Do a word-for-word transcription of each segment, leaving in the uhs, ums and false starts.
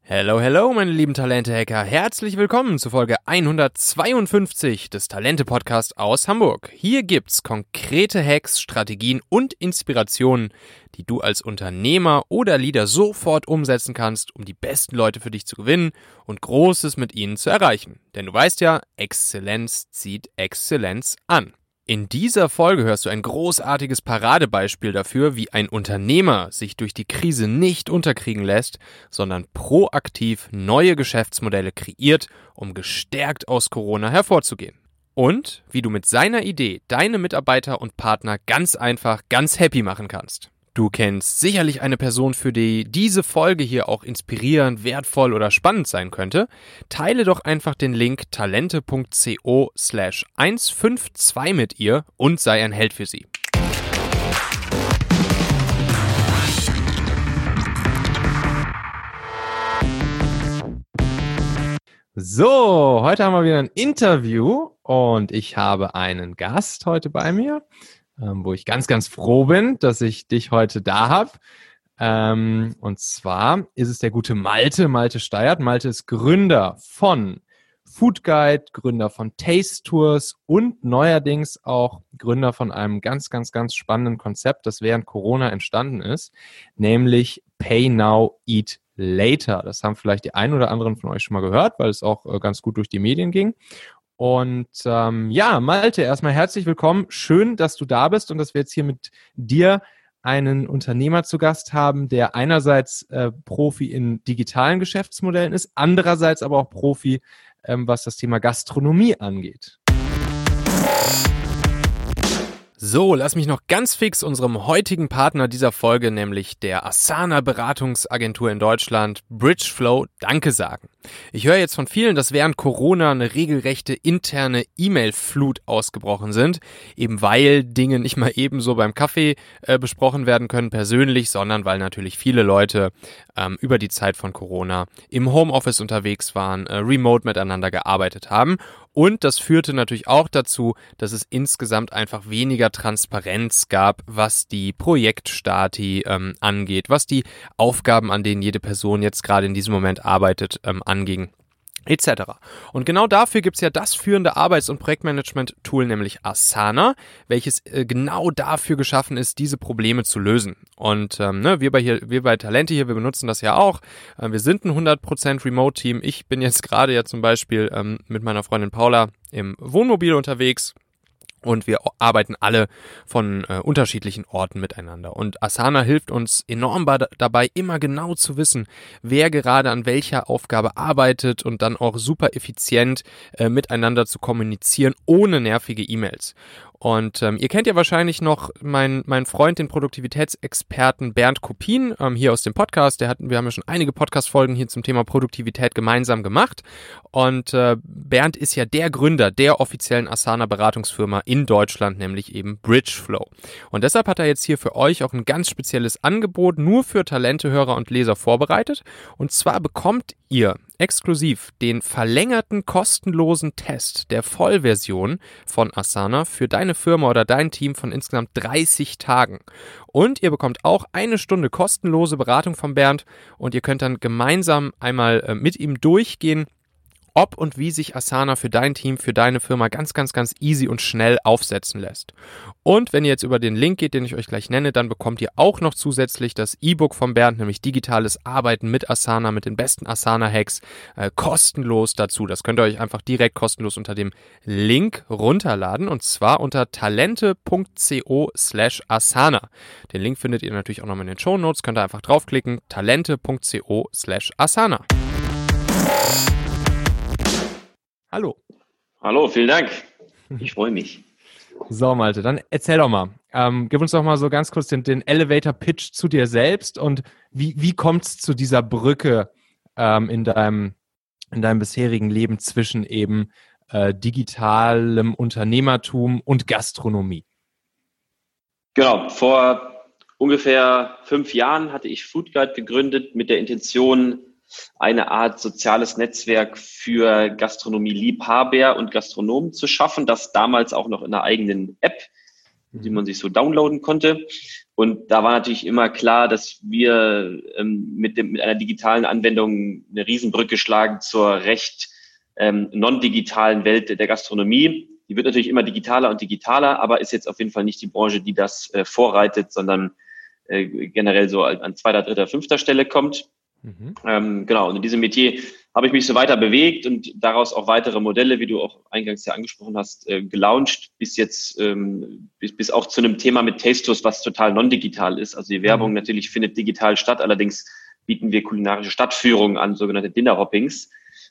Hello, hello, meine lieben Talente-Hacker. Herzlich willkommen zu Folge hundertzweiundfünfzig des Talente-Podcasts aus Hamburg. Hier gibt's konkrete Hacks, Strategien und Inspirationen, die du als Unternehmer oder Leader sofort umsetzen kannst, um die besten Leute für dich zu gewinnen und Großes mit ihnen zu erreichen. Denn du weißt ja, Exzellenz zieht Exzellenz an. In dieser Folge hörst du ein großartiges Paradebeispiel dafür, wie ein Unternehmer sich durch die Krise nicht unterkriegen lässt, sondern proaktiv neue Geschäftsmodelle kreiert, um gestärkt aus Corona hervorzugehen. Und wie du mit seiner Idee deine Mitarbeiter und Partner ganz einfach ganz happy machen kannst. Du kennst sicherlich eine Person, für die diese Folge hier auch inspirierend, wertvoll oder spannend sein könnte. Teile doch einfach den Link talente.co slash hundertzweiundfünfzig mit ihr und sei ein Held für sie. So, heute haben wir wieder ein Interview und ich habe einen Gast heute bei mir. Ähm, wo ich ganz, ganz froh bin, dass ich dich heute da habe. Ähm, und zwar ist es der gute Malte, Malte Steiert. Malte ist Gründer von Food Guide, Gründer von Taste Tours und neuerdings auch Gründer von einem ganz, ganz, ganz spannenden Konzept, das während Corona entstanden ist, nämlich Pay Now, Eat Later. Das haben vielleicht die einen oder anderen von euch schon mal gehört, weil es auch äh, ganz gut durch die Medien ging. Und ähm, ja, Malte, erstmal herzlich willkommen. Schön, dass du da bist und dass wir jetzt hier mit dir einen Unternehmer zu Gast haben, der einerseits äh, Profi in digitalen Geschäftsmodellen ist, andererseits aber auch Profi, ähm, was das Thema Gastronomie angeht. So, lass mich noch ganz fix unserem heutigen Partner dieser Folge, nämlich der Asana-Beratungsagentur in Deutschland, Bridgeflow, Danke sagen. Ich höre jetzt von vielen, dass während Corona eine regelrechte interne E-Mail-Flut ausgebrochen sind, eben weil Dinge nicht mal ebenso beim Kaffee äh, besprochen werden können persönlich, sondern weil natürlich viele Leute ähm, über die Zeit von Corona im Homeoffice unterwegs waren, äh, remote miteinander gearbeitet haben. Und das führte natürlich auch dazu, dass es insgesamt einfach weniger Transparenz gab, was die Projektstati ähm, angeht, was die Aufgaben, an denen jede Person jetzt gerade in diesem Moment arbeitet, ähm, anging, et cetera. Und genau dafür gibt's ja das führende Arbeits- und Projektmanagement-Tool, nämlich Asana, welches äh, genau dafür geschaffen ist, diese Probleme zu lösen. Und ähm, ne, wir bei hier, wir bei Talente hier, wir benutzen das ja auch. Äh, wir sind ein hundert Prozent Remote-Team. Ich bin jetzt gerade ja zum Beispiel ähm, mit meiner Freundin Paula im Wohnmobil unterwegs. Und wir arbeiten alle von äh, unterschiedlichen Orten miteinander. Und Asana hilft uns enorm ba- dabei, immer genau zu wissen, wer gerade an welcher Aufgabe arbeitet und dann auch super effizient äh, miteinander zu kommunizieren, ohne nervige E-Mails. Und ähm, ihr kennt ja wahrscheinlich noch meinen mein Freund, den Produktivitätsexperten Bernd Kopin, ähm, hier aus dem Podcast. Der hatten, wir haben ja schon einige Podcast-Folgen hier zum Thema Produktivität gemeinsam gemacht. Und äh, Bernd ist ja der Gründer der offiziellen Asana-Beratungsfirma in Deutschland, nämlich eben Bridgeflow. Und deshalb hat er jetzt hier für euch auch ein ganz spezielles Angebot nur für Talente-Hörer und Leser vorbereitet. Und zwar bekommt ihr exklusiv den verlängerten kostenlosen Test der Vollversion von Asana für deine Firma oder dein Team von insgesamt dreißig Tagen. Und ihr bekommt auch eine Stunde kostenlose Beratung von Bernd und ihr könnt dann gemeinsam einmal äh, mit ihm durchgehen, ob und wie sich Asana für dein Team, für deine Firma ganz, ganz, ganz easy und schnell aufsetzen lässt. Und wenn ihr jetzt über den Link geht, den ich euch gleich nenne, dann bekommt ihr auch noch zusätzlich das E-Book von Bernd, nämlich Digitales Arbeiten mit Asana, mit den besten Asana-Hacks, äh, kostenlos dazu. Das könnt ihr euch einfach direkt kostenlos unter dem Link runterladen und zwar unter talente.co slash Asana. Den Link findet ihr natürlich auch noch in den Shownotes, könnt ihr einfach draufklicken, talente.co slash Asana. Hallo. Hallo, vielen Dank. Ich freue mich. So, Malte, dann erzähl doch mal. Ähm, gib uns doch mal so ganz kurz den, den Elevator-Pitch zu dir selbst und wie, wie kommt es zu dieser Brücke ähm, in, deinem, in deinem bisherigen Leben zwischen eben äh, digitalem Unternehmertum und Gastronomie? Genau, vor ungefähr fünf Jahren hatte ich Food Guide gegründet mit der Intention, eine Art soziales Netzwerk für Gastronomie-Liebhaber und Gastronomen zu schaffen, das damals auch noch in einer eigenen App die man sich so downloaden konnte. Und da war natürlich immer klar, dass wir ähm, mit, dem, mit einer digitalen Anwendung eine Riesenbrücke schlagen zur recht ähm, non-digitalen Welt der Gastronomie. Die wird natürlich immer digitaler und digitaler, aber ist jetzt auf jeden Fall nicht die Branche, die das äh, vorreitet, sondern äh, generell so an zweiter, dritter, fünfter Stelle kommt. Mhm. Ähm, genau, und in diesem Metier habe ich mich so weiter bewegt und daraus auch weitere Modelle, wie du auch eingangs ja angesprochen hast, äh, gelauncht, bis jetzt, ähm, bis, bis auch zu einem Thema mit Tastos, was total non-digital ist. Also die Werbung mhm. natürlich findet digital statt, allerdings bieten wir kulinarische Stadtführungen an, sogenannte Dinner-Hoppings,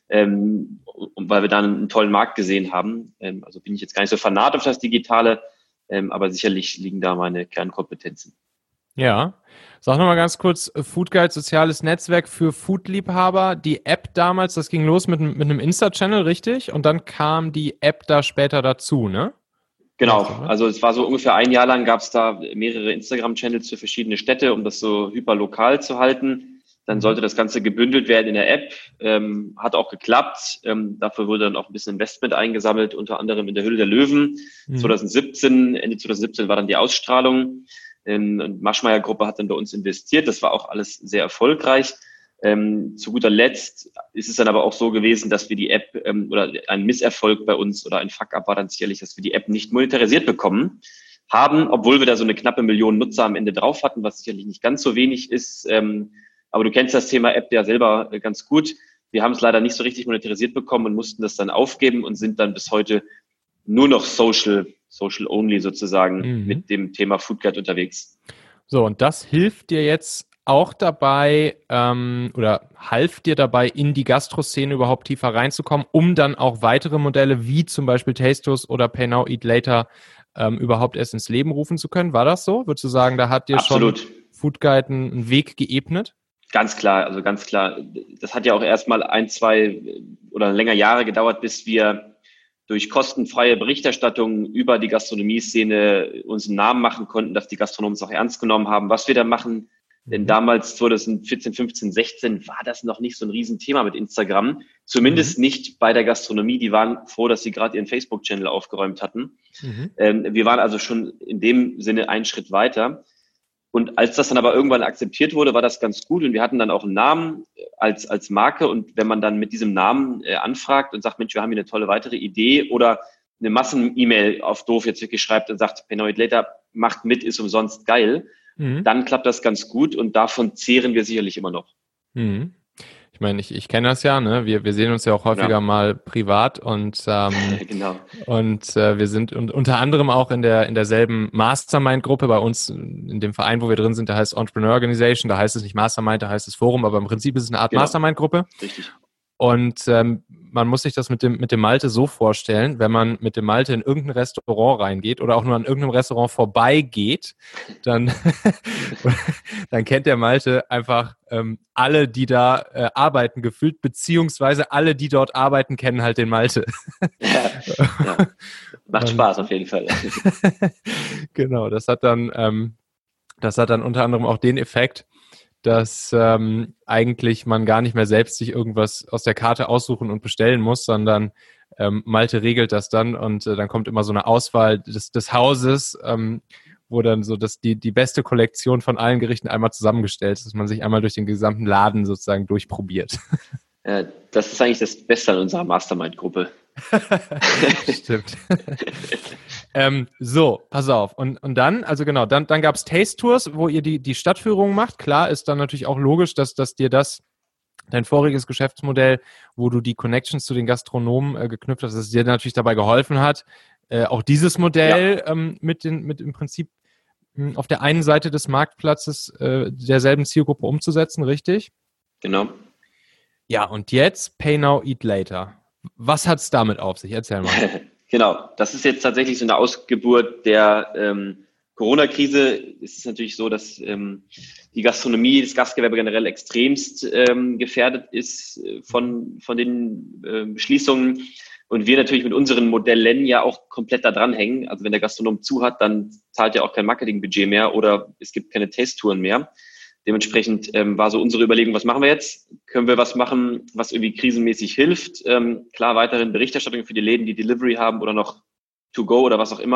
ähm, weil wir da einen tollen Markt gesehen haben. Ähm, also bin ich jetzt gar nicht so fanat auf das Digitale, ähm, aber sicherlich liegen da meine Kernkompetenzen. Ja, sag nochmal ganz kurz, Food Guide, soziales Netzwerk für Foodliebhaber. Die App damals, das ging los mit, mit einem Insta-Channel, richtig? Und dann kam die App da später dazu, ne? Genau, also es war so ungefähr ein Jahr lang, gab es da mehrere Instagram-Channels für verschiedene Städte, um das so hyperlokal zu halten. Dann sollte das Ganze gebündelt werden in der App, ähm, hat auch geklappt. Ähm, dafür wurde dann auch ein bisschen Investment eingesammelt, unter anderem in der Hülle der Löwen. Mhm. zwanzig siebzehn, Ende zwanzig siebzehn war dann die Ausstrahlung. Und Maschmeyer-Gruppe hat dann bei uns investiert. Das war auch alles sehr erfolgreich. Ähm, zu guter Letzt ist es dann aber auch so gewesen, dass wir die App ähm, oder ein Misserfolg bei uns oder ein Fuck-up war dann sicherlich, dass wir die App nicht monetarisiert bekommen haben, obwohl wir da so eine knappe Million Nutzer am Ende drauf hatten, was sicherlich nicht ganz so wenig ist. Ähm, aber du kennst das Thema App ja selber äh, ganz gut. Wir haben es leider nicht so richtig monetarisiert bekommen und mussten das dann aufgeben und sind dann bis heute nur noch Social Social only sozusagen mhm. mit dem Thema Food Guide unterwegs. So, und das hilft dir jetzt auch dabei ähm, oder half dir dabei, in die Gastro-Szene überhaupt tiefer reinzukommen, um dann auch weitere Modelle wie zum Beispiel Tastos oder Pay Now, Eat Later ähm, überhaupt erst ins Leben rufen zu können. War das so? Würdest du sagen, da hat dir Absolut. schon Food Guide einen Weg geebnet? Ganz klar, also ganz klar. Das hat ja auch erstmal ein, zwei oder länger Jahre gedauert, bis wir durch kostenfreie Berichterstattung über die Gastronomie-Szene uns einen Namen machen konnten, dass die Gastronomen es auch ernst genommen haben, was wir da machen. Mhm. Denn damals, zwanzig vierzehn, fünfzehn, sechzehn, war das noch nicht so ein Riesenthema mit Instagram. Zumindest mhm. nicht bei der Gastronomie. Die waren froh, dass sie gerade ihren Facebook-Channel aufgeräumt hatten. Mhm. Ähm, wir waren also schon in dem Sinne einen Schritt weiter. Und als das dann aber irgendwann akzeptiert wurde, war das ganz gut. Und wir hatten dann auch einen Namen als, als Marke. Und wenn man dann mit diesem Namen äh, anfragt und sagt, Mensch, wir haben hier eine tolle weitere Idee oder eine Massen-E-Mail auf doof jetzt wirklich schreibt und sagt, Pay Now, Eat Later, macht mit, ist umsonst geil, mhm. dann klappt das ganz gut. Und davon zehren wir sicherlich immer noch. Mhm. Ich meine, ich, ich kenne das ja, ne? Wir, wir sehen uns ja auch häufiger ja. mal privat und ähm, genau. und äh, wir sind und, unter anderem auch in der in derselben Mastermind-Gruppe bei uns, in dem Verein, wo wir drin sind, da heißt Entrepreneur Organization, da heißt es nicht Mastermind, da heißt es Forum, aber im Prinzip ist es eine Art genau. Mastermind-Gruppe. Richtig. Und ähm, man muss sich das mit dem mit dem Malte so vorstellen, wenn man mit dem Malte in irgendein Restaurant reingeht oder auch nur an irgendeinem Restaurant vorbeigeht, dann, dann kennt der Malte einfach ähm, alle, die da äh, arbeiten, gefühlt, beziehungsweise alle, die dort arbeiten, kennen halt den Malte. Ja, ja. Macht Spaß auf jeden Fall. Genau, das hat dann, ähm, das hat dann unter anderem auch den Effekt, dass ähm, eigentlich man gar nicht mehr selbst sich irgendwas aus der Karte aussuchen und bestellen muss, sondern ähm, Malte regelt das dann und äh, dann kommt immer so eine Auswahl des, des Hauses, ähm, wo dann so das, die, die beste Kollektion von allen Gerichten einmal zusammengestellt ist, dass man sich einmal durch den gesamten Laden sozusagen durchprobiert. Ja, das ist eigentlich das Beste an unserer Mastermind-Gruppe. Stimmt. ähm, so, pass auf. Und, und dann, also genau, dann, dann gab es Taste-Tours, wo ihr die, die Stadtführung macht. Klar ist dann natürlich auch logisch, dass, dass dir das, dein voriges Geschäftsmodell, wo du die Connections zu den Gastronomen äh, geknüpft hast, dass es dir natürlich dabei geholfen hat, äh, auch dieses Modell ja. ähm, mit, den, mit im Prinzip mh, auf der einen Seite des Marktplatzes äh, derselben Zielgruppe umzusetzen, richtig? Genau. Ja, und jetzt Pay Now, Eat Later. Was hat es damit auf sich? Erzähl mal. Genau, das ist jetzt tatsächlich so eine Ausgeburt der ähm, Corona-Krise. Es ist natürlich so, dass ähm, die Gastronomie, das Gastgewerbe generell extremst ähm, gefährdet ist von, von den ähm, Schließungen. Und wir natürlich mit unseren Modellen ja auch komplett da dran hängen. Also wenn der Gastronom zu hat, dann zahlt ja auch kein Marketingbudget mehr oder es gibt keine Taste-Touren mehr. Dementsprechend ähm, war so unsere Überlegung, was machen wir jetzt? Können wir was machen, was irgendwie krisenmäßig hilft? Ähm, klar, weiterhin Berichterstattung für die Läden, die Delivery haben oder noch To-Go oder was auch immer.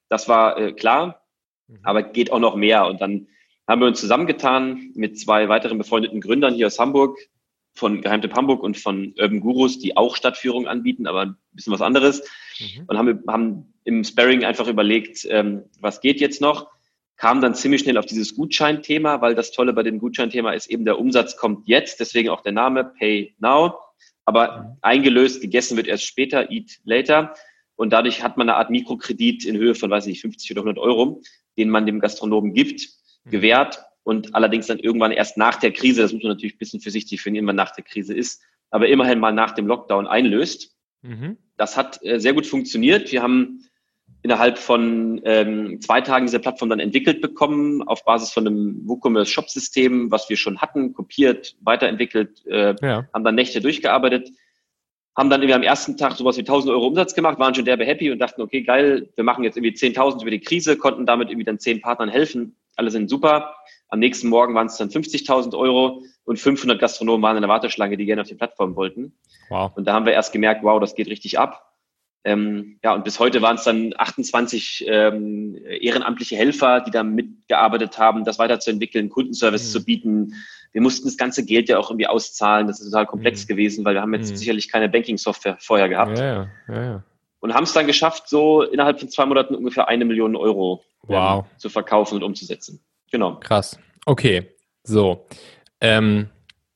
Das war äh, klar, mhm. aber geht auch noch mehr. Und dann haben wir uns zusammengetan mit zwei weiteren befreundeten Gründern hier aus Hamburg, von Geheimtipp Hamburg und von Urban Gurus, die auch Stadtführungen anbieten, aber ein bisschen was anderes. Mhm. Und haben, haben im Sparring einfach überlegt, ähm, was geht jetzt noch? Kam dann ziemlich schnell auf dieses Gutscheinthema, weil das Tolle bei dem Gutscheinthema ist eben, der Umsatz kommt jetzt, deswegen auch der Name Pay Now. Aber mhm. eingelöst, gegessen wird erst später, Eat Later. Und dadurch hat man eine Art Mikrokredit in Höhe von, weiß ich nicht, fünfzig oder hundert Euro, den man dem Gastronomen gibt, mhm. gewährt. Und allerdings dann irgendwann erst nach der Krise, das muss man natürlich ein bisschen vorsichtig finden, wann nach der Krise ist, aber immerhin mal nach dem Lockdown einlöst. Mhm. Das hat äh, sehr gut funktioniert. Wir haben innerhalb von ähm, zwei Tagen diese Plattform dann entwickelt bekommen, auf Basis von einem WooCommerce-Shop-System, was wir schon hatten, kopiert, weiterentwickelt, äh, ja. haben dann Nächte durchgearbeitet, haben dann irgendwie am ersten Tag sowas wie tausend Euro Umsatz gemacht, waren schon derbe happy und dachten, okay, geil, wir machen jetzt irgendwie zehntausend über die Krise, konnten damit irgendwie dann zehn Partnern helfen, alle sind super. Am nächsten Morgen waren es dann fünfzigtausend Euro und fünfhundert Gastronomen waren in der Warteschlange, die gerne auf die Plattform wollten. Wow. Und da haben wir erst gemerkt, wow, das geht richtig ab. Ähm, ja, und bis heute waren es dann achtundzwanzig ähm, ehrenamtliche Helfer, die da mitgearbeitet haben, das weiterzuentwickeln, Kundenservice mhm. zu bieten. Wir mussten das ganze Geld ja auch irgendwie auszahlen. Das ist total komplex mhm. gewesen, weil wir haben jetzt mhm. sicherlich keine Banking-Software vorher gehabt. Ja, ja, ja, ja. Und haben es dann geschafft, so innerhalb von zwei Monaten ungefähr eine Million Euro wow. ähm, zu verkaufen und umzusetzen. Genau. Krass. Okay. So. Ähm,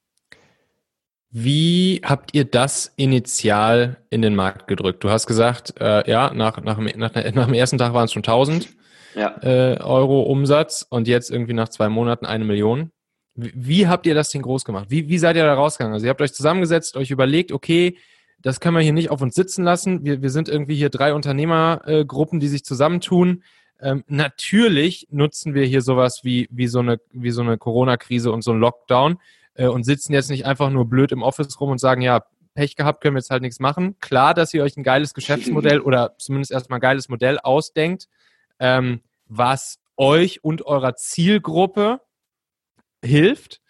Wie habt ihr das initial in den Markt gedrückt? Du hast gesagt, äh, ja, nach, nach, nach, nach dem ersten Tag waren es schon tausend ja. äh, Euro Umsatz und jetzt irgendwie nach zwei Monaten eine Million. Wie, wie habt ihr das Ding groß gemacht? Wie, wie seid ihr da rausgegangen? Also ihr habt euch zusammengesetzt, euch überlegt, okay, das können wir hier nicht auf uns sitzen lassen. Wir, wir sind irgendwie hier drei Unternehmergruppen, äh, die sich zusammentun. Ähm, natürlich nutzen wir hier sowas wie, wie so eine, wie so eine Corona-Krise und so ein Lockdown. Und sitzen jetzt nicht einfach nur blöd im Office rum und sagen, ja, Pech gehabt, können wir jetzt halt nichts machen. Klar, dass ihr euch ein geiles Geschäftsmodell oder zumindest erstmal ein geiles Modell ausdenkt, ähm, was euch und eurer Zielgruppe hilft.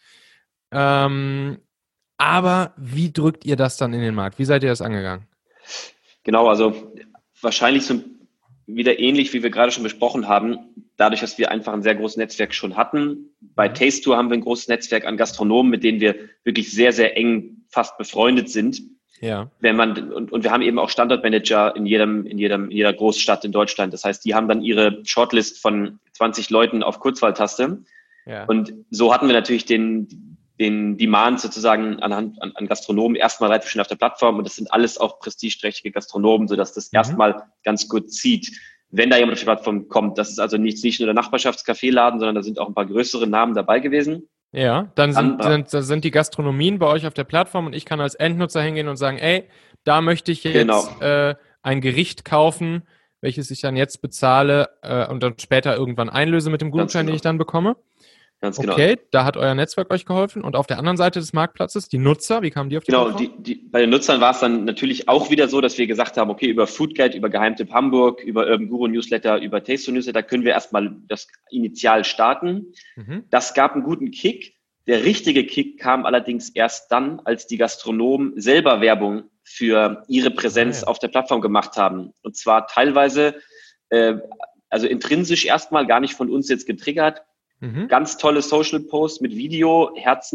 Ähm, aber wie drückt ihr das dann in den Markt? Wie seid ihr das angegangen? Genau, also wahrscheinlich so wieder ähnlich, wie wir gerade schon besprochen haben, dadurch, dass wir einfach ein sehr großes Netzwerk schon hatten. Bei Taste-Tour haben wir ein großes Netzwerk an Gastronomen, mit denen wir wirklich sehr, sehr eng fast befreundet sind. Ja. Wenn man, und, und wir haben eben auch Standortmanager in jedem, in jedem, in jeder Großstadt in Deutschland. Das heißt, die haben dann ihre Shortlist von zwanzig Leuten auf Kurzwahltaste. Ja. Und so hatten wir natürlich den, den Demand sozusagen anhand, an, an Gastronomen erstmal relativ schnell auf der Plattform. Und das sind alles auch prestigeträchtige Gastronomen, sodass das mhm. erstmal ganz gut zieht, wenn da jemand auf die Plattform kommt. Das ist also nicht, nicht nur der Nachbarschaftscafé-Laden, sondern da sind auch ein paar größere Namen dabei gewesen. Ja, dann sind, dann, sind, sind die Gastronomien bei euch auf der Plattform und ich kann als Endnutzer hingehen und sagen, ey, da möchte ich jetzt genau. äh, ein Gericht kaufen, welches ich dann jetzt bezahle äh, und dann später irgendwann einlöse mit dem Gutschein, genau. den ich dann bekomme. Ganz genau. Okay, da hat euer Netzwerk euch geholfen. Und auf der anderen Seite des Marktplatzes, die Nutzer, wie kamen die auf die Plattform? Genau, die, die, bei den Nutzern war es dann natürlich auch wieder so, dass wir gesagt haben, okay, über Foodguide, über Geheimtipp Hamburg, über Urban Guru Newsletter, über Taste Newsletter können wir erstmal das initial starten. Mhm. Das gab einen guten Kick. Der richtige Kick kam allerdings erst dann, als die Gastronomen selber Werbung für ihre Präsenz ah, ja. auf der Plattform gemacht haben. Und zwar teilweise, äh, also intrinsisch erstmal gar nicht von uns jetzt getriggert, Mhm. ganz tolle Social Posts mit Video,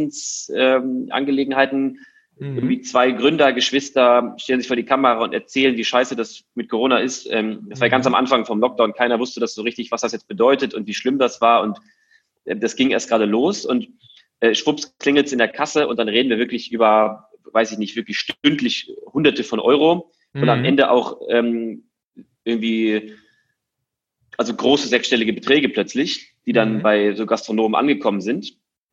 Herzensangelegenheiten. Ähm, mhm. Irgendwie zwei Gründer, Geschwister stellen sich vor die Kamera und erzählen, wie scheiße das mit Corona ist. Ähm, das war mhm. ganz am Anfang vom Lockdown. Keiner wusste das so richtig, was das jetzt bedeutet und wie schlimm das war. Und äh, das ging erst gerade los. Und äh, schwupps klingelt es in der Kasse und dann reden wir wirklich über, weiß ich nicht, wirklich stündlich Hunderte von Euro. Mhm. Und am Ende auch ähm, irgendwie, also große sechsstellige Beträge plötzlich, die dann mhm. bei so Gastronomen angekommen sind.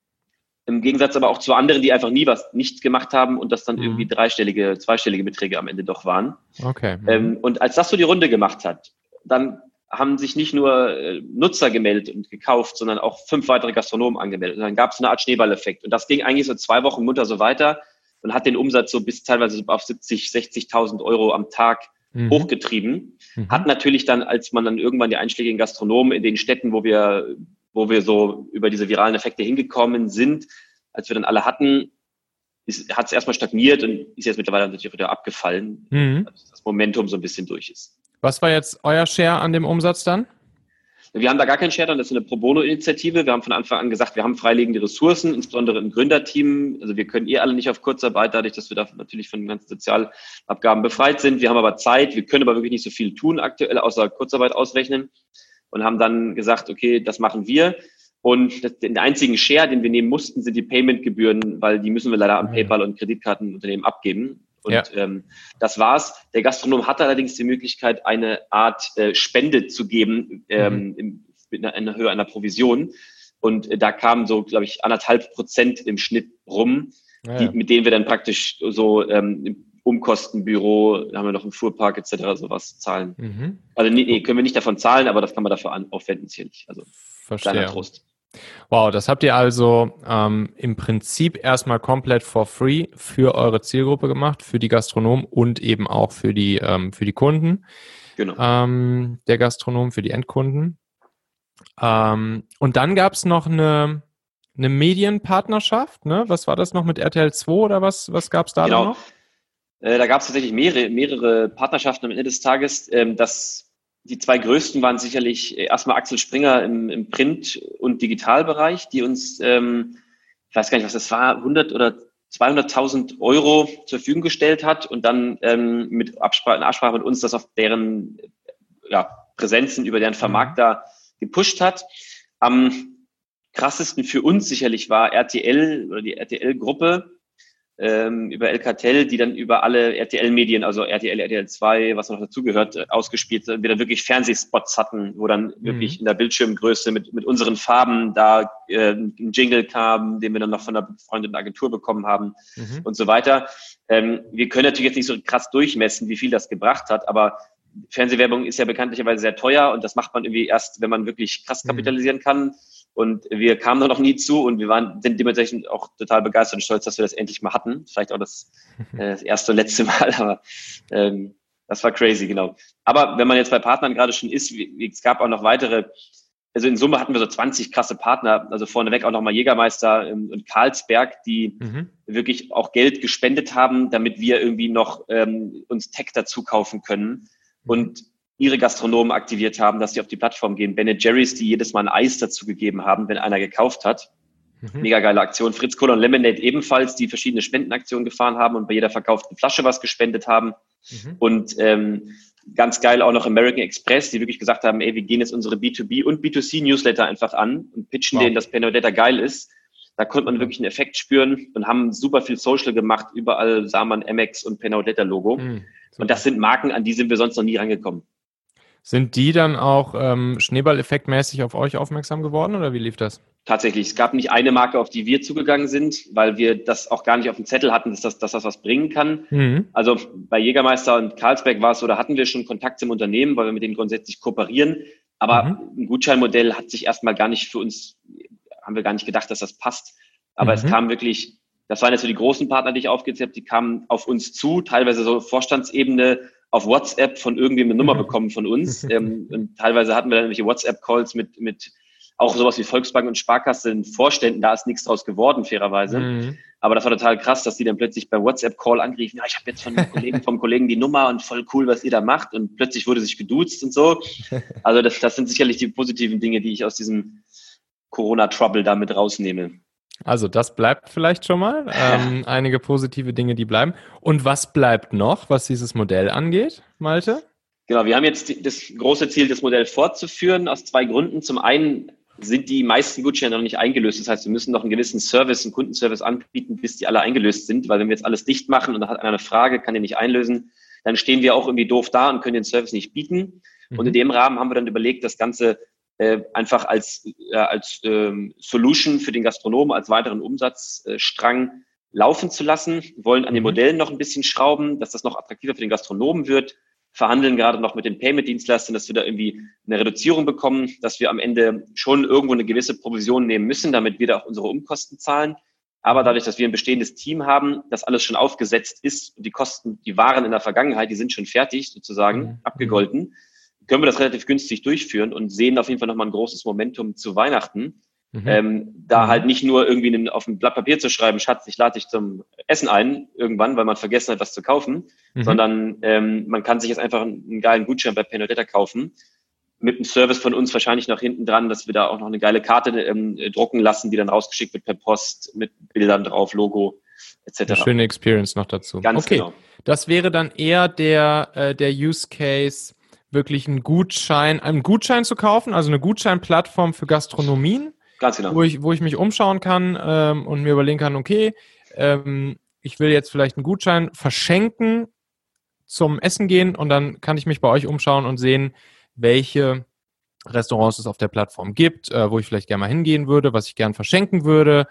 Im Gegensatz aber auch zu anderen, die einfach nie was, nichts gemacht haben und das dann mhm. irgendwie dreistellige, zweistellige Beträge am Ende doch waren. Okay. Mhm. Ähm, und als das so die Runde gemacht hat, dann haben sich nicht nur äh, Nutzer gemeldet und gekauft, sondern auch fünf weitere Gastronomen angemeldet. Und dann gab es eine Art Schneeballeffekt. Und das ging eigentlich so zwei Wochen munter so weiter und hat den Umsatz so bis teilweise auf siebzig, sechzigtausend Euro am Tag Mhm. hochgetrieben, mhm. hat natürlich dann, als man dann irgendwann die einschlägigen Gastronomen in den Städten, wo wir, wo wir so über diese viralen Effekte hingekommen sind, als wir dann alle hatten, hat es erstmal stagniert und ist jetzt mittlerweile natürlich wieder abgefallen, mhm. als das Momentum so ein bisschen durch ist. Was war jetzt euer Share an dem Umsatz dann? Wir haben da gar keinen Share dran, das ist eine Pro-Bono-Initiative. Wir haben von Anfang an gesagt, wir haben freiliegende Ressourcen, insbesondere im Gründerteam. Also wir können eh alle nicht auf Kurzarbeit, dadurch, dass wir da natürlich von den ganzen Sozialabgaben befreit sind. Wir haben aber Zeit, wir können aber wirklich nicht so viel tun aktuell, außer Kurzarbeit ausrechnen. Und haben dann gesagt, okay, das machen wir. Und das, den einzigen Share, den wir nehmen mussten, sind die Payment-Gebühren, weil die müssen wir leider an PayPal und Kreditkartenunternehmen abgeben. Und ja. ähm, das war's. Der Gastronom hatte allerdings die Möglichkeit, eine Art äh, Spende zu geben ähm, mhm. im, mit einer, einer Höhe einer Provision. Und äh, da kamen so, glaube ich, anderthalb Prozent im Schnitt rum, ja, die, ja. mit denen wir dann praktisch so ähm, im Umkostenbüro, da haben wir noch einen Fuhrpark et cetera sowas zahlen. Mhm. Also nee, nee, können wir nicht davon zahlen, aber das kann man dafür an, aufwenden sicherlich. Also Verstehe. Kleiner Trost. Wow, das habt ihr also ähm, im Prinzip erstmal komplett for free für eure Zielgruppe gemacht, für die Gastronomen und eben auch für die ähm, für die Kunden. Genau. Ähm, der Gastronomen, für die Endkunden. Ähm, und dann gab es noch eine, eine Medienpartnerschaft, ne? Was war das noch mit R T L zwei oder was, was gab es da genau. noch? Äh, da gab es tatsächlich mehrere, mehrere Partnerschaften am Ende des Tages. Ähm, das Die zwei größten waren sicherlich erstmal Axel Springer im, im Print- und Digitalbereich, die uns, ähm, ich weiß gar nicht, was das war, hundert oder zweihunderttausend Euro zur Verfügung gestellt hat und dann ähm, mit Absprache, in Absprache mit uns das auf deren ja, Präsenzen über deren Vermarkter gepusht hat. Am krassesten für uns sicherlich war R T L oder die R T L-Gruppe, über Alcatel, die dann über alle R T L-Medien, also R T L, R T L zwei, was noch dazugehört, ausgespielt sind. Wir dann wirklich Fernsehspots hatten, wo dann mhm. wirklich in der Bildschirmgröße mit mit unseren Farben da äh, ein Jingle kam, den wir dann noch von einer befreundeten Agentur bekommen haben mhm. und so weiter. Ähm, wir können natürlich jetzt nicht so krass durchmessen, wie viel das gebracht hat, aber Fernsehwerbung ist ja bekanntlicherweise sehr teuer und das macht man irgendwie erst, wenn man wirklich krass kapitalisieren mhm. kann. Und wir kamen da noch nie zu und wir waren, sind dementsprechend auch total begeistert und stolz, dass wir das endlich mal hatten. Vielleicht auch das, äh, das erste und letzte Mal, aber ähm, das war crazy, genau. Aber wenn man jetzt bei Partnern gerade schon ist, wie, es gab auch noch weitere, also in Summe hatten wir so zwanzig krasse Partner, also vorneweg auch nochmal Jägermeister ähm, und Carlsberg, die mhm. wirklich auch Geld gespendet haben, damit wir irgendwie noch ähm, uns Tech dazu kaufen können. Und ihre Gastronomen aktiviert haben, dass sie auf die Plattform gehen. Ben and Jerry's, die jedes Mal ein Eis dazu gegeben haben, wenn einer gekauft hat. Mhm. Mega geile Aktion. Fritz Cola und Lemonade ebenfalls, die verschiedene Spendenaktionen gefahren haben und bei jeder verkauften Flasche was gespendet haben. Mhm. Und ähm, ganz geil auch noch American Express, die wirklich gesagt haben, ey, wir gehen jetzt unsere B zwei B und B zwei C Newsletter einfach an und pitchen wow. denen, dass Penodata geil ist. Da konnte man wirklich einen Effekt spüren und haben super viel Social gemacht. Überall sah man M X und Penodata Logo. Mhm. Und das sind Marken, an die sind wir sonst noch nie rangekommen. Sind die dann auch ähm, Schneeballeffektmäßig auf euch aufmerksam geworden oder wie lief das? Tatsächlich. Es gab nicht eine Marke, auf die wir zugegangen sind, weil wir das auch gar nicht auf dem Zettel hatten, dass das, dass das was bringen kann. Mhm. Also bei Jägermeister und Carlsberg war es so, da hatten wir schon Kontakt zum Unternehmen, weil wir mit denen grundsätzlich kooperieren. Aber mhm. ein Gutscheinmodell hat sich erstmal gar nicht für uns, haben wir gar nicht gedacht, dass das passt. Aber mhm. es kam wirklich, das waren jetzt so die großen Partner, die ich aufgezählt habe, die kamen auf uns zu, teilweise so Vorstandsebene, auf WhatsApp von irgendwem eine Nummer bekommen von uns. ähm, und teilweise hatten wir dann irgendwelche WhatsApp-Calls mit, mit auch sowas wie Volksbank und Sparkasse, den Vorständen. Da ist nichts draus geworden, fairerweise. Mhm. Aber das war total krass, dass die dann plötzlich beim WhatsApp-Call anriefen, ja, ich habe jetzt von einem Kollegen, vom Kollegen die Nummer und voll cool, was ihr da macht. Und plötzlich wurde sich geduzt und so. Also das, das sind sicherlich die positiven Dinge, die ich aus diesem Corona-Trouble da mit rausnehme. Also das bleibt vielleicht schon mal. Ähm, einige positive Dinge, die bleiben. Und was bleibt noch, was dieses Modell angeht, Malte? Genau, wir haben jetzt das große Ziel, das Modell fortzuführen, aus zwei Gründen. Zum einen sind die meisten Gutscheine noch nicht eingelöst. Das heißt, wir müssen noch einen gewissen Service, einen Kundenservice anbieten, bis die alle eingelöst sind. Weil wenn wir jetzt alles dicht machen und dann hat einer eine Frage, kann den nicht einlösen, dann stehen wir auch irgendwie doof da und können den Service nicht bieten. Mhm. Und in dem Rahmen haben wir dann überlegt, das Ganze äh, einfach als, äh, als ähm, Solution für den Gastronomen, als weiteren Umsatzstrang äh, laufen zu lassen. Wir wollen an den Modellen noch ein bisschen schrauben, dass das noch attraktiver für den Gastronomen wird. Verhandeln gerade noch mit den Payment-Dienstleistern, dass wir da irgendwie eine Reduzierung bekommen, dass wir am Ende schon irgendwo eine gewisse Provision nehmen müssen, damit wir da auch unsere Umkosten zahlen. Aber dadurch, dass wir ein bestehendes Team haben, das alles schon aufgesetzt ist und die Kosten, die waren in der Vergangenheit, die sind schon fertig sozusagen, mhm. abgegolten, können wir das relativ günstig durchführen und sehen auf jeden Fall nochmal ein großes Momentum zu Weihnachten. Mhm. Ähm, da mhm. halt nicht nur irgendwie einen, auf ein Blatt Papier zu schreiben, Schatz, ich lade dich zum Essen ein, irgendwann, weil man vergessen hat, was zu kaufen, mhm. sondern ähm, man kann sich jetzt einfach einen, einen geilen Gutschein bei PayNow kaufen, mit einem Service von uns wahrscheinlich noch hinten dran, dass wir da auch noch eine geile Karte ähm, drucken lassen, die dann rausgeschickt wird per Post mit Bildern drauf, Logo et cetera. Eine schöne Experience noch dazu. Ganz okay. genau. Das wäre dann eher der, äh, der Use Case, wirklich einen Gutschein, einen Gutschein zu kaufen, also eine Gutscheinplattform für Gastronomien. Ganz genau. Wo ich, wo ich mich umschauen kann ähm, und mir überlegen kann, okay, ähm, ich will jetzt vielleicht einen Gutschein verschenken zum Essen gehen und dann kann ich mich bei euch umschauen und sehen, welche Restaurants es auf der Plattform gibt, äh, wo ich vielleicht gerne mal hingehen würde, was ich gern verschenken würde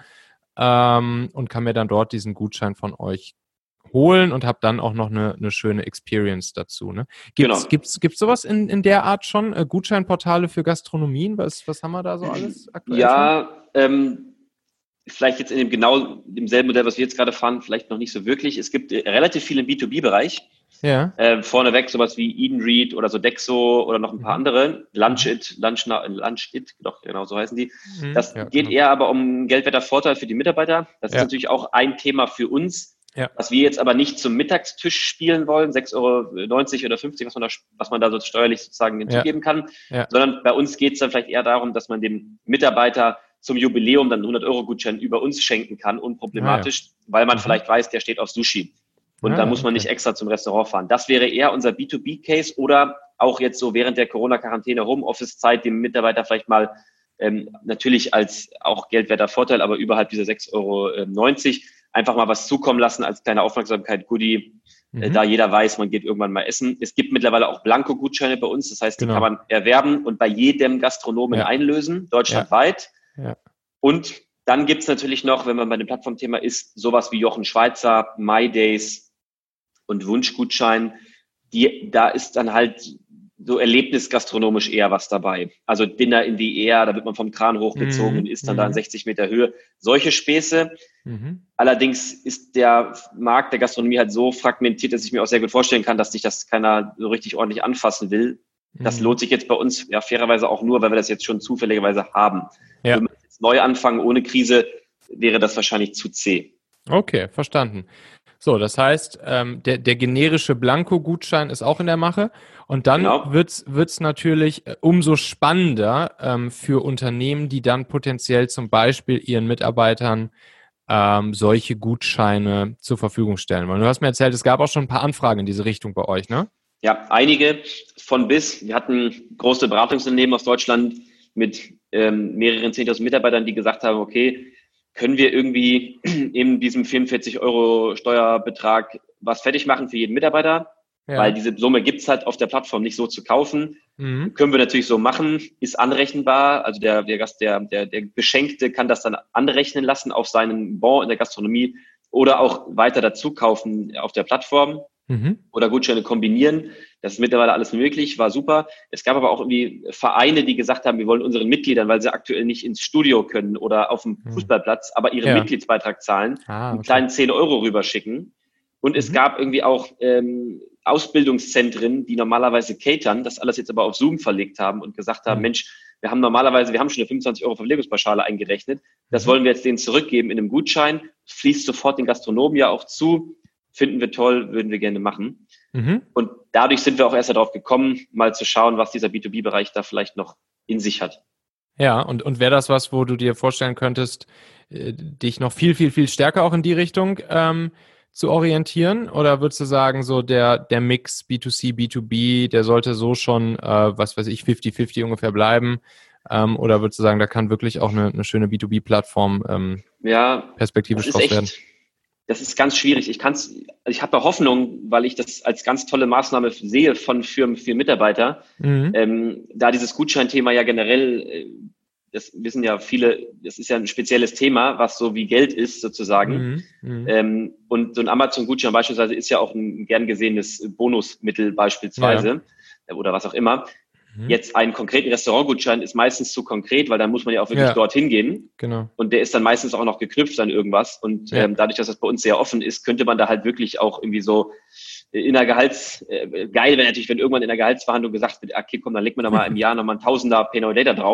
ähm, und kann mir dann dort diesen Gutschein von euch holen und habe dann auch noch eine, eine schöne Experience dazu. Ne? Gibt's, genau. gibt's, gibt's sowas in, in der Art schon? Äh, Gutscheinportale für Gastronomien? Was, was haben wir da so alles aktuell? Ja, ähm, vielleicht jetzt in dem genau demselben Modell, was wir jetzt gerade fahren, vielleicht noch nicht so wirklich. Es gibt äh, relativ viel im B zwei B-Bereich. Ja. Äh, vorneweg sowas wie Edenread oder so Dexo oder noch ein paar mhm. andere. Lunchit, Lunch, Lunchit, doch, genau so heißen die. Mhm. Das ja, geht genau. eher aber um geldwerter Vorteil für die Mitarbeiter. Das ja. ist natürlich auch ein Thema für uns. Ja. Was wir jetzt aber nicht zum Mittagstisch spielen wollen, sechs Euro neunzig oder fünfzig, was man da, was man da so steuerlich sozusagen hinzugeben ja. kann, ja. sondern bei uns geht es dann vielleicht eher darum, dass man dem Mitarbeiter zum Jubiläum dann einen hundert Euro Gutschein über uns schenken kann, unproblematisch, ah, ja. weil man mhm. vielleicht weiß, der steht auf Sushi. Und ah, da muss man okay. nicht extra zum Restaurant fahren. Das wäre eher unser B zwei B-Case oder auch jetzt so während der Corona-Quarantäne Homeoffice-Zeit dem Mitarbeiter vielleicht mal ähm, natürlich als auch geldwerter Vorteil, aber überhalb dieser sechs Euro neunzig einfach mal was zukommen lassen als kleine Aufmerksamkeit, Goodie, mhm. äh, da jeder weiß, man geht irgendwann mal essen. Es gibt mittlerweile auch Blanko-Gutscheine bei uns, das heißt, die genau. kann man erwerben und bei jedem Gastronomen ja. einlösen, deutschlandweit. Ja. Ja. Und dann gibt's natürlich noch, wenn man bei dem Plattformthema ist, sowas wie Jochen Schweizer, MyDays und Wunschgutschein. Die, da ist dann halt so erlebnisgastronomisch eher was dabei. Also Dinner in the Air, da wird man vom Kran hochgezogen mhm. und ist dann mhm. da in sechzig Meter Höhe. Solche Späße. Mhm. Allerdings ist der Markt der Gastronomie halt so fragmentiert, dass ich mir auch sehr gut vorstellen kann, dass sich das keiner so richtig ordentlich anfassen will. Mhm. Das lohnt sich jetzt bei uns ja fairerweise auch nur, weil wir das jetzt schon zufälligerweise haben. Ja. Wenn wir jetzt neu anfangen ohne Krise, wäre das wahrscheinlich zu zäh. Okay, verstanden. So, das heißt, ähm, der, der generische Blanko-Gutschein ist auch in der Mache. Und dann genau. wird's wird's natürlich umso spannender ähm, für Unternehmen, die dann potenziell zum Beispiel ihren Mitarbeitern ähm, solche Gutscheine zur Verfügung stellen wollen. Du hast mir erzählt, es gab auch schon ein paar Anfragen in diese Richtung bei euch, ne? Ja, einige von bis. Wir hatten große Beratungsunternehmen aus Deutschland mit ähm, mehreren zehntausend Mitarbeitern, die gesagt haben, okay, können wir irgendwie in diesem vierundvierzig Euro Steuerbetrag was fertig machen für jeden Mitarbeiter? Ja. Weil diese Summe gibt's halt auf der Plattform nicht so zu kaufen. Mhm. Können wir natürlich so machen, ist anrechenbar. Also der, der Gast, der, der, der Beschenkte kann das dann anrechnen lassen auf seinen Bon in der Gastronomie oder auch weiter dazu kaufen auf der Plattform. Mhm. Oder Gutscheine kombinieren. Das ist mittlerweile alles möglich, war super. Es gab aber auch irgendwie Vereine, die gesagt haben, wir wollen unseren Mitgliedern, weil sie aktuell nicht ins Studio können oder auf dem mhm. Fußballplatz, aber ihren ja. Mitgliedsbeitrag zahlen, ah, okay. einen kleinen zehn Euro rüberschicken. Und mhm. es gab irgendwie auch ähm, Ausbildungszentren, die normalerweise catern, das alles jetzt aber auf Zoom verlegt haben und gesagt haben, mhm. Mensch, wir haben normalerweise, wir haben schon eine fünfundzwanzig Euro Verpflegungspauschale eingerechnet. Das mhm. wollen wir jetzt denen zurückgeben in einem Gutschein. Fließt sofort den Gastronomen ja auch zu. Finden wir toll, würden wir gerne machen. Mhm. Und dadurch sind wir auch erst darauf gekommen, mal zu schauen, was dieser B zwei B-Bereich da vielleicht noch in sich hat. Ja, und, und wäre das was, wo du dir vorstellen könntest, äh, dich noch viel, viel, viel stärker auch in die Richtung ähm, zu orientieren? Oder würdest du sagen, so der, der Mix B zwei C, B zwei B, der sollte so schon, äh, was weiß ich, fünfzig fünfzig ungefähr bleiben? Ähm, oder würdest du sagen, da kann wirklich auch eine, eine schöne B zwei B-Plattform ähm, ja, perspektivisch draus werden? Das ist ganz schwierig. Ich kann's, ich habe da Hoffnung, weil ich das als ganz tolle Maßnahme sehe von für, für Mitarbeiter. Mhm. Ähm, da dieses Gutscheinthema ja generell, das wissen ja viele, das ist ja ein spezielles Thema, was so wie Geld ist sozusagen. Mhm. Mhm. Ähm, und so ein Amazon-Gutschein beispielsweise ist ja auch ein gern gesehenes Bonusmittel beispielsweise ja. oder was auch immer. Jetzt einen konkreten Restaurantgutschein ist meistens zu konkret, weil dann muss man ja auch wirklich ja. dorthin gehen. Genau. Und der ist dann meistens auch noch geknüpft an irgendwas. Und ja. ähm, dadurch, dass das bei uns sehr offen ist, könnte man da halt wirklich auch irgendwie so in der Gehalts... Äh, geil wäre natürlich, wenn irgendwann in der Gehaltsverhandlung gesagt wird, okay, komm, dann legt man da mal im Jahr nochmal ein Tausender PayNow Data drauf.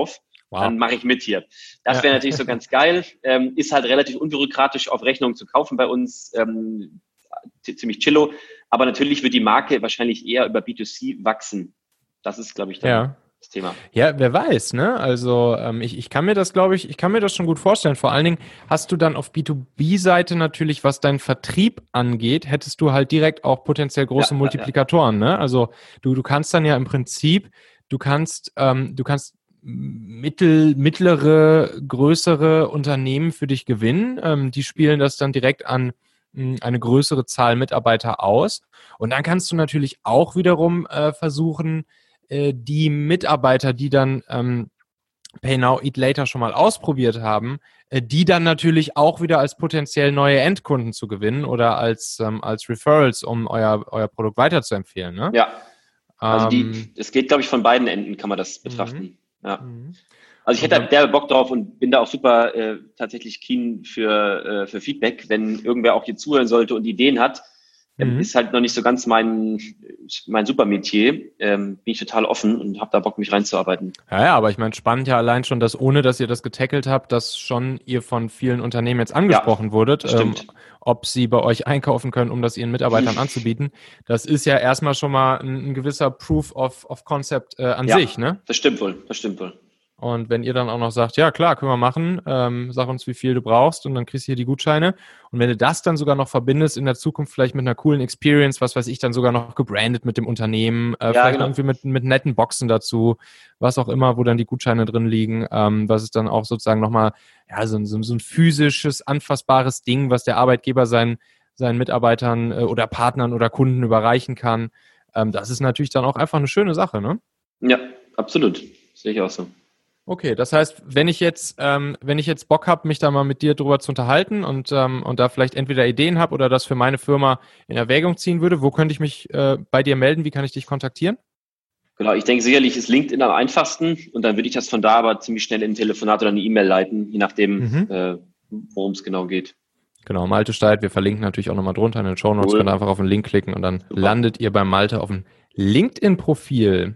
wow. Dann mache ich mit hier. Das wäre ja. natürlich so ganz geil. Ähm, ist halt relativ unbürokratisch auf Rechnung zu kaufen bei uns. Ähm, ziemlich chillo. Aber natürlich wird die Marke wahrscheinlich eher über B zwei C wachsen. Das ist, glaube ich, dann ja. das Thema. Ja, wer weiß, ne? Also ähm, ich, ich kann mir das, glaube ich, ich kann mir das schon gut vorstellen. Vor allen Dingen hast du dann auf B zwei B-Seite natürlich, was deinen Vertrieb angeht, hättest du halt direkt auch potenziell große ja, Multiplikatoren, ja, ja. ne? Also du, du kannst dann ja im Prinzip, du kannst, ähm, du kannst mittel, mittlere, größere Unternehmen für dich gewinnen. Ähm, die spielen das dann direkt an eine größere Zahl Mitarbeiter aus. Und dann kannst du natürlich auch wiederum äh, versuchen, äh, die Mitarbeiter, die dann ähm, Pay Now, Eat Later schon mal ausprobiert haben, äh, die dann natürlich auch wieder als potenziell neue Endkunden zu gewinnen oder als, ähm, als Referrals, um euer, euer Produkt weiterzuempfehlen. Ne? Ja, also die, es geht, glaube ich, von beiden Enden kann man das betrachten. Mhm. Ja. Mhm. Also ich hätte da derbe Bock drauf und bin da auch super äh, tatsächlich keen für, äh, für Feedback, wenn irgendwer auch hier zuhören sollte und Ideen hat. Ähm, mhm. Ist halt noch nicht so ganz mein, mein Supermetier. Ähm, bin ich total offen und habe da Bock, mich reinzuarbeiten. Ja, ja, aber ich meine, spannend ja allein schon, dass ohne, dass ihr das getackelt habt, dass schon ihr von vielen Unternehmen jetzt angesprochen ja, wurdet, ähm, ob sie bei euch einkaufen können, um das ihren Mitarbeitern anzubieten. Das ist ja erstmal schon mal ein, ein gewisser Proof of, of Concept äh, an ja, sich, ne? Das stimmt wohl, das stimmt wohl. Und wenn ihr dann auch noch sagt, ja klar, können wir machen, ähm, sag uns, wie viel du brauchst und dann kriegst du hier die Gutscheine. Und wenn du das dann sogar noch verbindest in der Zukunft vielleicht mit einer coolen Experience, was weiß ich, dann sogar noch gebrandet mit dem Unternehmen, äh, ja, vielleicht genau. irgendwie mit, mit netten Boxen dazu, was auch immer, wo dann die Gutscheine drin liegen, ähm, was ist dann auch sozusagen nochmal ja, so, so, so ein physisches, anfassbares Ding, was der Arbeitgeber seinen, seinen Mitarbeitern äh, oder Partnern oder Kunden überreichen kann. Ähm, das ist natürlich dann auch einfach eine schöne Sache, ne? Ja, absolut. Sehe ich auch so. Okay, das heißt, wenn ich jetzt, ähm, wenn ich jetzt Bock habe, mich da mal mit dir drüber zu unterhalten und, ähm, und da vielleicht entweder Ideen habe oder das für meine Firma in Erwägung ziehen würde, wo könnte ich mich äh, bei dir melden? Wie kann ich dich kontaktieren? Genau, ich denke sicherlich ist LinkedIn am einfachsten und dann würde ich das von da aber ziemlich schnell in ein Telefonat oder eine E-Mail leiten, je nachdem, mhm. äh, worum es genau geht. Genau, Malte Steit, wir verlinken natürlich auch nochmal drunter in den Shownotes, cool. Könnt ihr einfach auf den Link klicken und dann Super. Landet ihr bei Malte auf dem LinkedIn-Profil.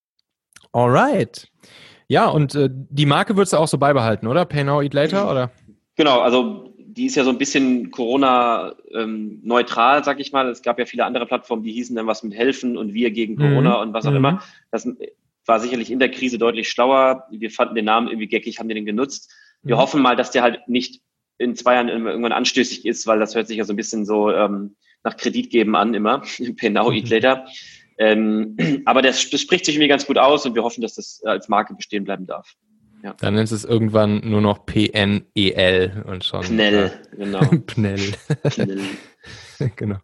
Alright. Ja, und äh, die Marke würdest du auch so beibehalten, oder? Pay Now, Eat Later, oder? Genau, also die ist ja so ein bisschen Corona-neutral, ähm, sag ich mal. Es gab ja viele andere Plattformen, die hießen dann was mit Helfen und wir gegen Corona mhm. und was auch mhm. immer. Das war sicherlich in der Krise deutlich schlauer. Wir fanden den Namen irgendwie geckig, haben den genutzt. Wir mhm. hoffen mal, dass der halt nicht in zwei Jahren irgendwann anstößig ist, weil das hört sich ja so ein bisschen so ähm, nach Kredit geben an immer. Pay Now, Eat Later. Ähm, aber das, das spricht sich irgendwie ganz gut aus und wir hoffen, dass das als Marke bestehen bleiben darf. Ja. Dann nennst du es irgendwann nur noch P N E L und schon. Pnell, äh, genau. Pnell. Pnell. Genau.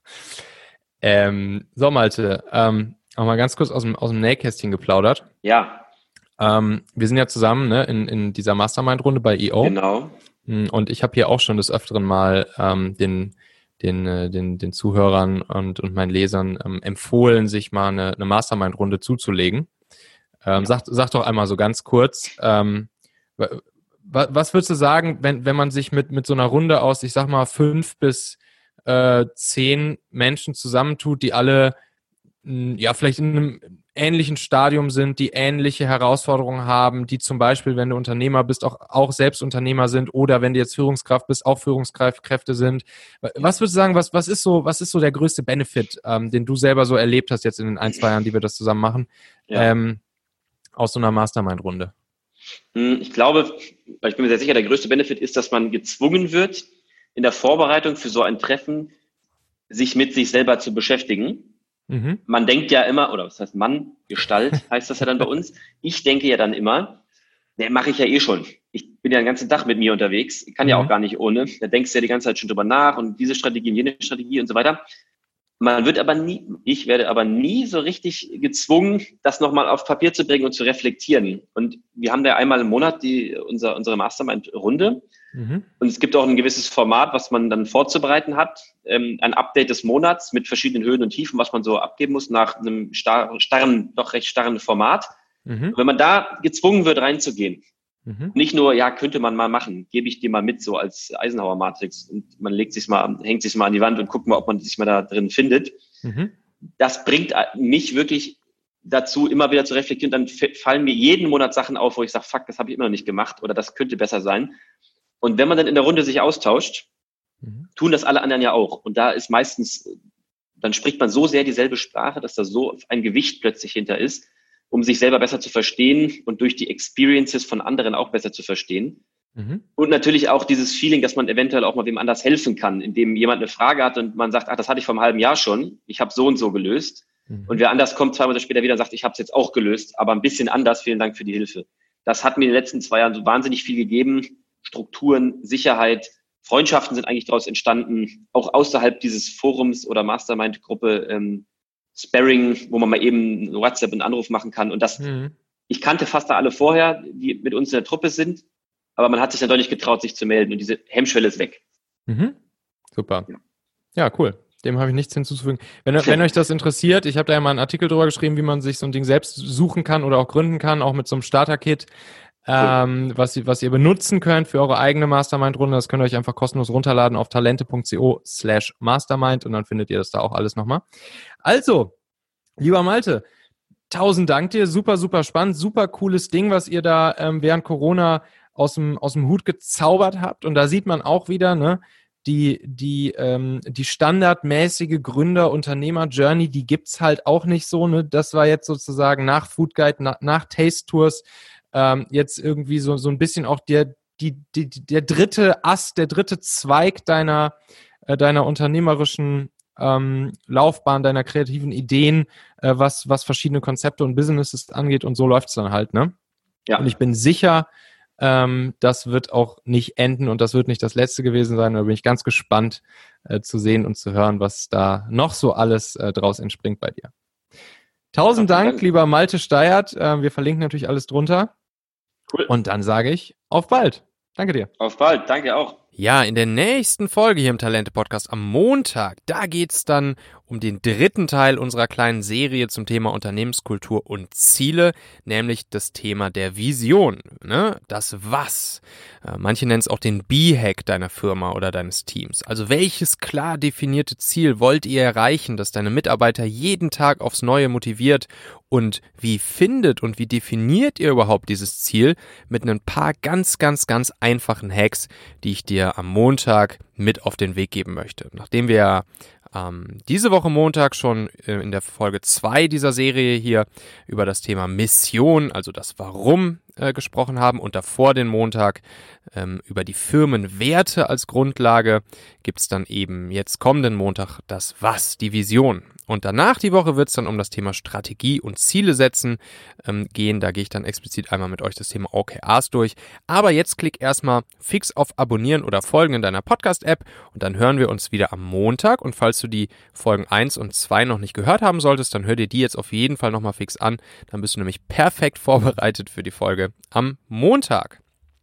Ähm, so, Malte, ähm, auch mal ganz kurz aus dem, aus dem Nähkästchen geplaudert. Ja. Ähm, wir sind ja zusammen ne, in, in dieser Mastermind-Runde bei E O. Genau. Und ich habe hier auch schon des Öfteren mal ähm, den Den, den, den Zuhörern und, und meinen Lesern ähm, empfohlen, sich mal eine, eine Mastermind-Runde zuzulegen. Ähm, sag, sag doch einmal so ganz kurz, ähm, was, was würdest du sagen, wenn, wenn man sich mit, mit so einer Runde aus, ich sag mal, fünf bis äh, zehn Menschen zusammentut, die alle mh, ja vielleicht in einem ähnlichen Stadium sind, die ähnliche Herausforderungen haben, die zum Beispiel, wenn du Unternehmer bist, auch, auch selbst Unternehmer sind oder wenn du jetzt Führungskraft bist, auch Führungskräfte sind. Was würdest du sagen, was, was ist so, was ist so der größte Benefit, ähm, den du selber so erlebt hast jetzt in den ein, zwei Jahren, die wir das zusammen machen, ja. ähm, aus so einer Mastermind-Runde? Ich glaube, ich bin mir sehr sicher, der größte Benefit ist, dass man gezwungen wird, in der Vorbereitung für so ein Treffen sich mit sich selber zu beschäftigen. Mhm. Man denkt ja immer, oder was heißt Mann, Gestalt heißt das ja dann bei uns. Ich denke ja dann immer, ne, mache ich ja eh schon. Ich bin ja den ganzen Tag mit mir unterwegs. Ich kann mhm. ja auch gar nicht ohne. Da denkst du ja die ganze Zeit schon drüber nach und diese Strategie und jene Strategie und so weiter. Man wird aber nie, ich werde aber nie so richtig gezwungen, das nochmal auf Papier zu bringen und zu reflektieren. Und wir haben da einmal im Monat die, unser, unsere Mastermind-Runde. Mhm. Und es gibt auch ein gewisses Format, was man dann vorzubereiten hat. Ähm, ein Update des Monats mit verschiedenen Höhen und Tiefen, was man so abgeben muss nach einem star- starren, doch recht starren Format. Mhm. Wenn man da gezwungen wird, reinzugehen, mhm. nicht nur, ja, könnte man mal machen, gebe ich dir mal mit, so als Eisenhower-Matrix und man legt sich mal, hängt sich mal an die Wand und guckt mal, ob man sich mal da drin findet. Mhm. Das bringt mich wirklich dazu, immer wieder zu reflektieren. Dann f- fallen mir jeden Monat Sachen auf, wo ich sage, fuck, das habe ich immer noch nicht gemacht oder das könnte besser sein. Und wenn man dann in der Runde sich austauscht, mhm. tun das alle anderen ja auch. Und da ist meistens, dann spricht man so sehr dieselbe Sprache, dass da so ein Gewicht plötzlich hinter ist, um sich selber besser zu verstehen und durch die Experiences von anderen auch besser zu verstehen. Mhm. Und natürlich auch dieses Feeling, dass man eventuell auch mal wem anders helfen kann, indem jemand eine Frage hat und man sagt, ach, das hatte ich vor einem halben Jahr schon, ich habe so und so gelöst. Mhm. Und wer anders kommt, zwei Monate später wieder und sagt, ich habe es jetzt auch gelöst, aber ein bisschen anders, vielen Dank für die Hilfe. Das hat mir in den letzten zwei Jahren so wahnsinnig viel gegeben. Strukturen, Sicherheit, Freundschaften sind eigentlich daraus entstanden, auch außerhalb dieses Forums oder Mastermind-Gruppe, ähm, Sparring, wo man mal eben WhatsApp einen Anruf machen kann. Und das, mhm. ich kannte fast alle vorher, die mit uns in der Truppe sind, aber man hat sich dann doch nicht getraut, sich zu melden und diese Hemmschwelle ist weg. Mhm. Super. Ja, ja, cool. Dem habe ich nichts hinzuzufügen. Wenn, wenn euch das interessiert, ich habe da ja mal einen Artikel drüber geschrieben, wie man sich so ein Ding selbst suchen kann oder auch gründen kann, auch mit so einem Starter-Kit, cool. ähm, was, was ihr benutzen könnt für eure eigene Mastermind-Runde. Das könnt ihr euch einfach kostenlos runterladen auf talente.co slash mastermind und dann findet ihr das da auch alles nochmal. Also, lieber Malte, tausend Dank dir, super, super spannend, super cooles Ding, was ihr da ähm, während Corona aus dem, aus dem Hut gezaubert habt. Und da sieht man auch wieder, ne, die, die, ähm, die standardmäßige Gründer-Unternehmer-Journey, die gibt's halt auch nicht so, ne. Das war jetzt sozusagen nach Food Guide, nach, nach Taste Tours, ähm, jetzt irgendwie so, so ein bisschen auch der, die, die, der dritte Ast, der dritte Zweig deiner, äh, deiner unternehmerischen ähm, Laufbahn, deiner kreativen Ideen, äh, was, was verschiedene Konzepte und Businesses angeht, und so läuft's dann halt, ne? Ja. Und ich bin sicher, Ähm, das wird auch nicht enden und das wird nicht das letzte gewesen sein. Da bin ich ganz gespannt äh, zu sehen und zu hören, was da noch so alles äh, draus entspringt bei dir. Tausend ja, Dank, Dank, lieber Malte Steiert. Äh, wir verlinken natürlich alles drunter. Cool. Und dann sage ich, auf bald. Danke dir. Auf bald, danke auch. Ja, in der nächsten Folge hier im Talente-Podcast am Montag, da geht's dann um den dritten Teil unserer kleinen Serie zum Thema Unternehmenskultur und Ziele, nämlich das Thema der Vision, ne? Das Was. Äh, manche nennen es auch den B-Hack deiner Firma oder deines Teams. Also welches klar definierte Ziel wollt ihr erreichen, das deine Mitarbeiter jeden Tag aufs Neue motiviert? Und wie findet und wie definiert ihr überhaupt dieses Ziel mit ein paar ganz, ganz, ganz einfachen Hacks, die ich dir am Montag mit auf den Weg geben möchte. Nachdem wir ähm, diese Woche Montag schon äh, in der Folge zwei dieser Serie hier über das Thema Mission, also das Warum, äh, gesprochen haben und davor den Montag ähm, über die Firmenwerte als Grundlage, gibt's dann eben jetzt kommenden Montag das Was, die Vision. Und danach die Woche wird es dann um das Thema Strategie und Ziele setzen ähm, gehen. Da gehe ich dann explizit einmal mit euch das Thema O K Rs durch. Aber jetzt klick erstmal fix auf Abonnieren oder Folgen in deiner Podcast-App und dann hören wir uns wieder am Montag. Und falls du die Folgen eins und zwei noch nicht gehört haben solltest, dann hör dir die jetzt auf jeden Fall nochmal fix an. Dann bist du nämlich perfekt vorbereitet für die Folge am Montag.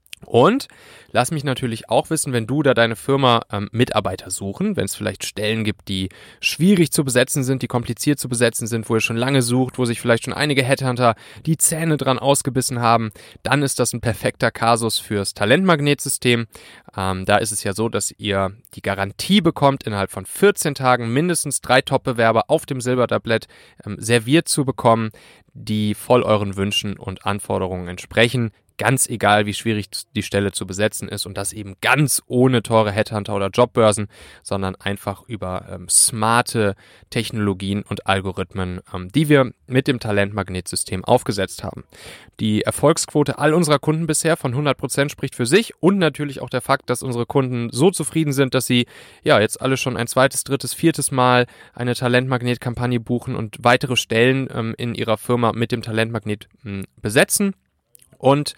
Und lass mich natürlich auch wissen, wenn du oder deine Firma ähm, Mitarbeiter suchen, wenn es vielleicht Stellen gibt, die schwierig zu besetzen sind, die kompliziert zu besetzen sind, wo ihr schon lange sucht, wo sich vielleicht schon einige Headhunter die Zähne dran ausgebissen haben, dann ist das ein perfekter Kasus fürs Talentmagnetsystem. Ähm, da ist es ja so, dass ihr die Garantie bekommt, innerhalb von vierzehn Tagen mindestens drei Top-Bewerber auf dem Silbertablett ähm, serviert zu bekommen, die voll euren Wünschen und Anforderungen entsprechen. Ganz egal, wie schwierig die Stelle zu besetzen ist und das eben ganz ohne teure Headhunter oder Jobbörsen, sondern einfach über ähm, smarte Technologien und Algorithmen, ähm, die wir mit dem Talentmagnetsystem aufgesetzt haben. Die Erfolgsquote all unserer Kunden bisher von hundert Prozent spricht für sich und natürlich auch der Fakt, dass unsere Kunden so zufrieden sind, dass sie ja jetzt alle schon ein zweites, drittes, viertes Mal eine Talentmagnet-Kampagne buchen und weitere Stellen ähm, in ihrer Firma mit dem Talentmagnet ähm, besetzen. Und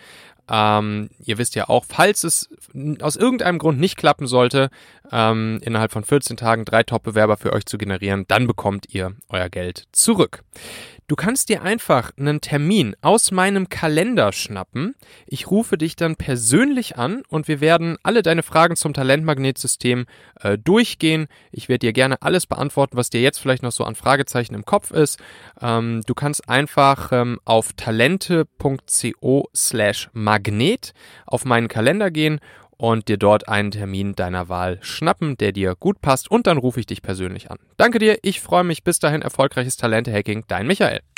ähm, ihr wisst ja auch, falls es aus irgendeinem Grund nicht klappen sollte, ähm, innerhalb von vierzehn Tagen drei Top-Bewerber für euch zu generieren, dann bekommt ihr euer Geld zurück. Du kannst dir einfach einen Termin aus meinem Kalender schnappen. Ich rufe dich dann persönlich an und wir werden alle deine Fragen zum Talentmagnetsystem äh, durchgehen. Ich werde dir gerne alles beantworten, was dir jetzt vielleicht noch so an Fragezeichen im Kopf ist. Ähm, du kannst einfach ähm, auf talente.co slash magnet auf meinen Kalender gehen und dir dort einen Termin deiner Wahl schnappen, der dir gut passt und dann rufe ich dich persönlich an. Danke dir, ich freue mich. Bis dahin, erfolgreiches Talente-Hacking, dein Michael.